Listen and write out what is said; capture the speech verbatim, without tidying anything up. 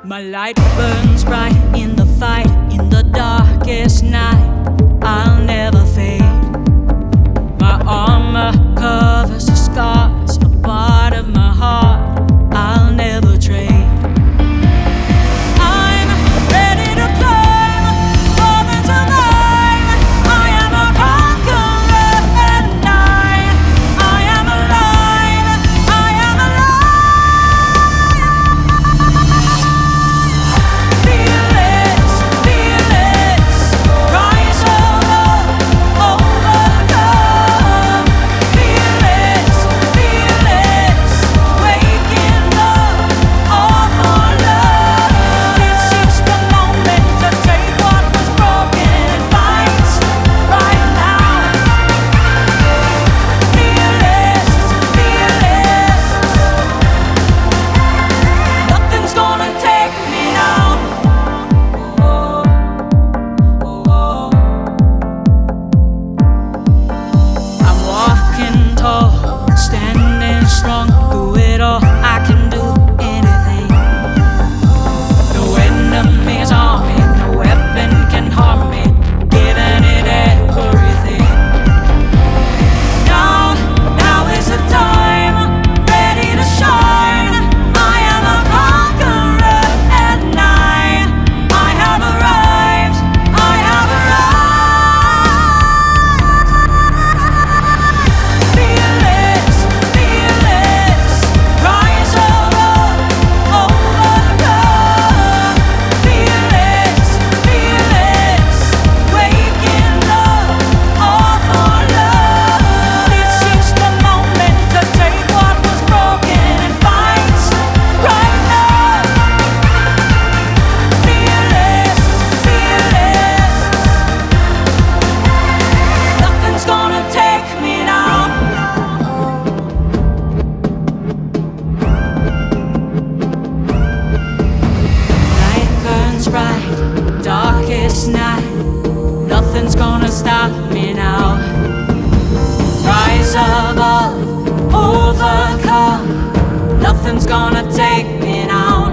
My light burns bright in the fight, in the darkest night. I'll never fade. My armor covers the scars, a part of my heart I'll never trade. I'm ready to climb, more than survive. I am a conqueror and I, I am alive, I am alive. Fearless, fearless, rise above, overcome. Fearless, fearless, waking up, all for love. This is the moment to take what was broken and fight right now. Fearless, fearless, nothing's gonna take me down. I'm walking tall, standing strong. Through it all, I can do anything. No enemy's on me, no weapon can harm me. Giving it everything. Now, now is the time, ready to shine. I am a conqueror and I, I have arrived, I have arrived. Fearless, fearless, rise above, overcome. Fearless, fearless, waking up, all for love. This is the moment to take what was broken and fight right now. Fearless, fearless, nothing's gonna take me down. Light burns bright, darkest night. Nothing's gonna stop me now. Rise above, overcome. Nothing's gonna take me now.